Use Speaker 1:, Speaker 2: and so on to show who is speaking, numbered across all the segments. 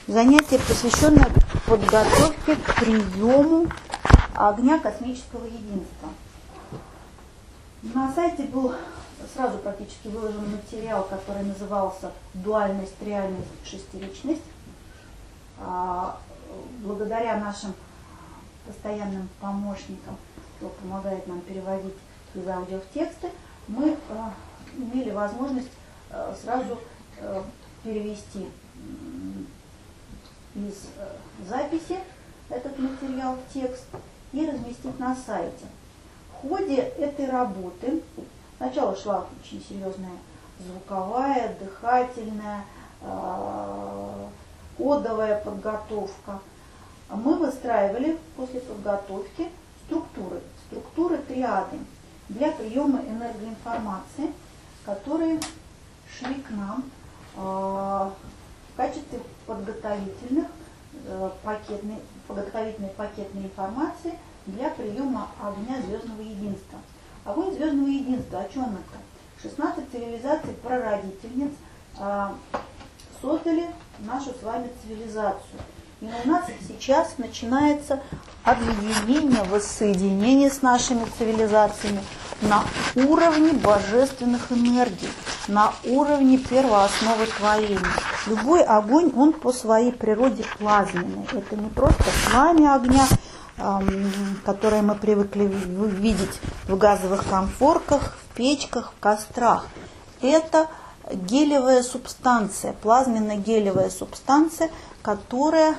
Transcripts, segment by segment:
Speaker 1: занятие, посвященное подготовке к приему огня космического единства. На сайте был сразу практически выложен материал, который назывался «Дуальность, реальность, шестиричность». Благодаря нашим постоянным помощникам, кто помогает нам переводить из аудио в тексты, мы имели возможность сразу перевести из записи этот материал в текст и разместить на сайте. В ходе этой работы сначала шла очень серьезная звуковая, дыхательная, кодовая подготовка. Мы выстраивали после подготовки структуры триады для приема энергоинформации, которые шли к нам в качестве подготовительной пакетной информации для приема огня звездного единства. Огонь звездного единства, о чем это? 16 цивилизаций прародительниц создали нашу с вами цивилизацию. И у нас сейчас начинается объединение, воссоединение с нашими цивилизациями на уровне божественных энергий, на уровне первоосновы творения. Любой огонь, он по своей природе плазменный. Это не просто пламя огня, которое мы привыкли видеть в газовых конфорках, в печках, в кострах. Это гелевая субстанция, плазменно-гелевая субстанция, которая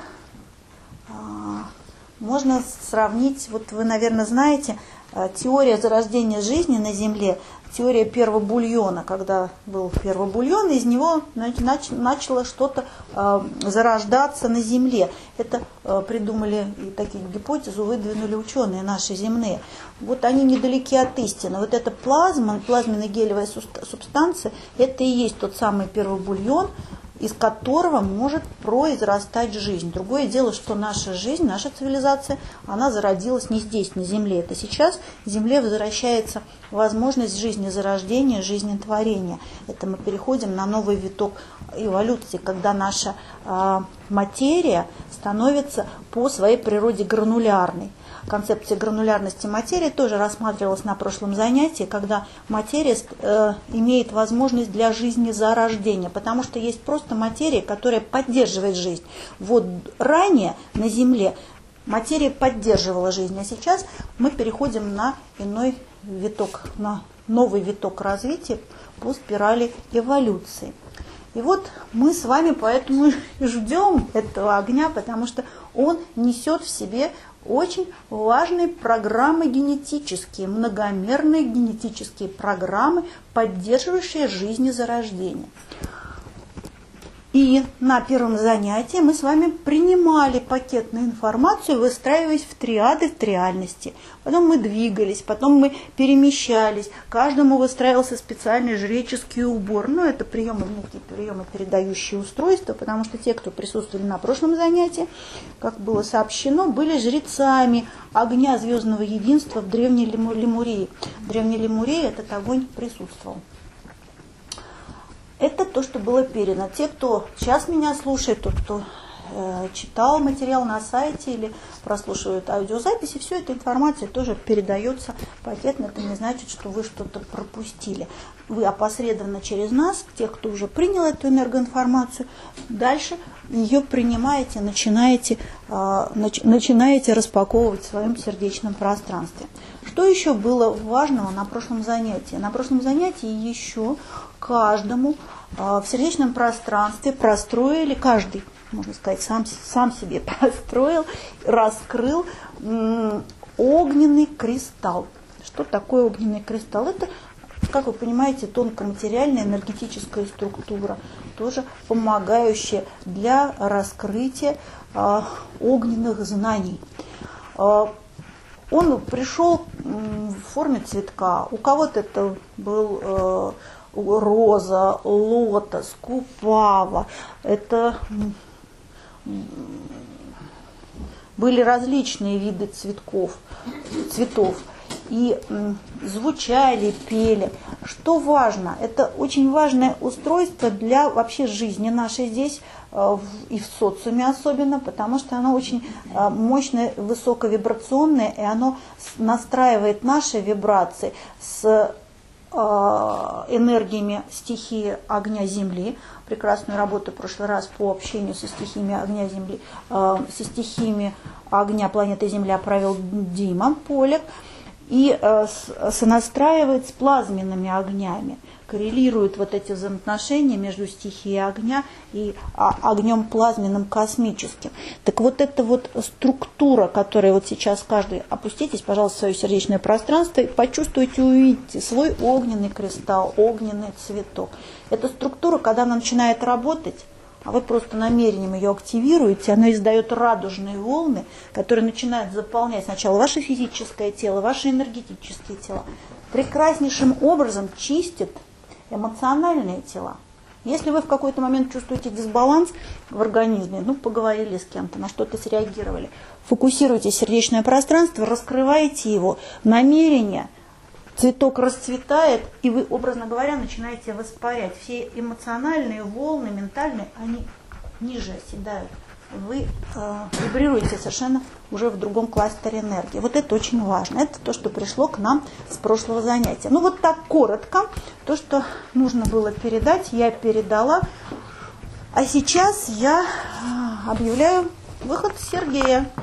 Speaker 1: можно сравнить, вот вы, наверное, знаете, теория зарождения жизни на Земле, теория первого бульона, когда был первый бульон, из него начало что-то зарождаться на Земле. Это придумали, и такие гипотезы выдвинули ученые наши земные. Вот они недалеки от истины. Вот эта плазменно-гелевая субстанция, это и есть тот самый первый бульон, из которого может произрастать жизнь. Другое дело, что наша жизнь, наша цивилизация, она зародилась не здесь, на Земле. Это сейчас Земле возвращается возможность жизни зарождения, жизни творения. Это мы переходим на новый виток эволюции, когда наша материя становится по своей природе гранулярной. Концепция гранулярности материи тоже рассматривалась на прошлом занятии, когда материя имеет возможность для жизни зарождения, потому что есть просто материя, которая поддерживает жизнь. Вот ранее на Земле материя поддерживала жизнь, а сейчас мы переходим на иной виток, на новый виток развития по спирали эволюции. И вот мы с вами поэтому ждем этого огня, потому что он несет в себе очень важные программы генетические, многомерные генетические программы, поддерживающие жизнезарождение. И на первом занятии мы с вами принимали пакетную информацию, выстраиваясь в триады в триальности. Потом мы двигались, потом мы перемещались. Каждому выстраивался специальный жреческий убор. Ну, это приемы передающие устройства, потому что те, кто присутствовали на прошлом занятии, как было сообщено, были жрецами огня звездного единства в Древней Лемурии. В Древней Лемурии этот огонь присутствовал. Это то, что было передано. Те, кто сейчас меня слушает, тот, кто читал материал на сайте или прослушивает аудиозаписи, все эта информация тоже передается пакетно. Это не значит, что вы что-то пропустили. Вы опосредованно через нас, тех, кто уже принял эту энергоинформацию, дальше ее принимаете, начинаете распаковывать в своем сердечном пространстве. Что еще было важного на прошлом занятии? На прошлом занятии еще каждому в сердечном пространстве простроили, каждый, можно сказать, сам себе простроил, раскрыл огненный кристалл. Что такое огненный кристалл? Это, как вы понимаете, тонкоматериальная энергетическая структура, тоже помогающая для раскрытия огненных знаний. Он пришел в форме цветка. У кого-то это был роза, лотос, купава. Это были различные виды цветов. и звучали, пели. Что важно? Это очень важное устройство для вообще жизни нашей здесь, и в социуме особенно, потому что оно очень мощное, высоковибрационное, и оно настраивает наши вибрации с энергиями стихии огня Земли. Прекрасную работу в прошлый раз по общению со стихиями огня Земли, со стихиями огня планеты Земля провел Дима Полик. И сонастраивает с плазменными огнями, коррелирует вот эти взаимоотношения между стихией огня и огнем плазменным космическим. Так вот эта вот структура, которая вот сейчас каждый, опуститесь, пожалуйста, в свое сердечное пространство и почувствуйте, увидите свой огненный кристалл, огненный цветок. Эта структура, когда она начинает работать, а вы просто намерением ее активируете, она издает радужные волны, которые начинают заполнять сначала ваше физическое тело, ваши энергетические тела. Прекраснейшим образом чистит эмоциональные тела. Если вы в какой-то момент чувствуете дисбаланс в организме, поговорили с кем-то, на что-то среагировали, фокусируйте сердечное пространство, раскрывайте его, намерение, цветок расцветает, и вы, образно говоря, начинаете воспарять. Все эмоциональные волны, ментальные, они ниже оседают. Вы вибрируете совершенно уже в другом кластере энергии. Вот это очень важно. Это то, что пришло к нам с прошлого занятия. Вот так коротко. То, что нужно было передать, я передала. А сейчас я объявляю выход Сергея.